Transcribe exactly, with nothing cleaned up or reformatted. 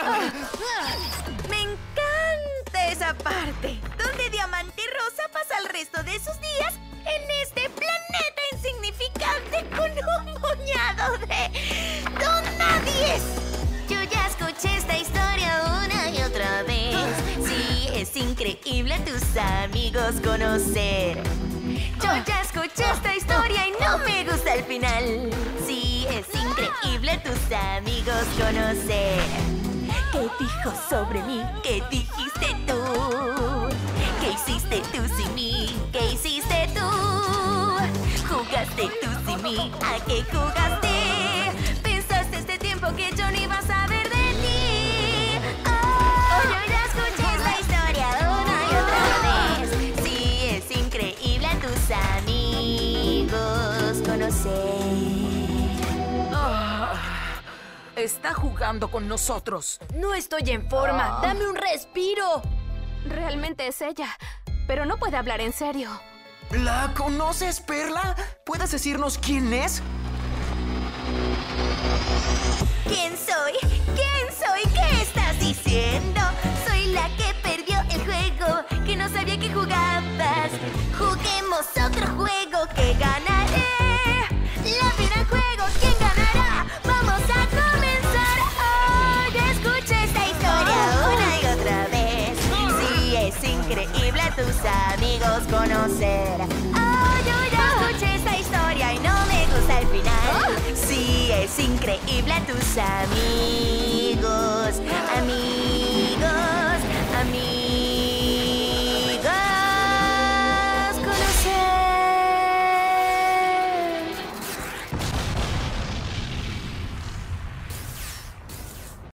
Me encanta esa parte, donde Diamante Rosa pasa el resto de sus días en este planeta insignificante con un puñado de donadies. Yo ya escuché esta historia una y otra vez. Sí, es increíble a tus amigos conocer. Yo ya escuché esta historia y no me gusta el final. Sí, es increíble a tus amigos conocer. ¿Qué dijo sobre mí? ¿Qué dijiste tú? ¿Qué hiciste tú sin mí? ¿Qué hiciste tú? ¿Jugaste tú sin mí? ¿A qué jugaste? ¿Pensaste este tiempo que yo no iba a saber de ti? Oh, yo ya escuché esta historia una y otra vez. Sí, es increíble a tus amigos conocer. Ah, está jugando con nosotros. No estoy en forma. ¡Dame un respiro! Realmente es ella, pero no puede hablar en serio. ¿La conoces, Perla? ¿Puedes decirnos quién es? ¿Quién soy? ¿Quién soy? ¿Qué estás diciendo? Soy la que perdió el juego, que no sabía que jugabas. Juguemos otro juego que ganaré. La vida en juego, ¿quién ganará? Vamos a comenzar. Oh, ya escuché esta historia una y otra vez. Sí, es increíble a tus amigos conocer. Oh, yo ya escuché esta historia y no me gusta el final. Sí, es increíble a tus amigos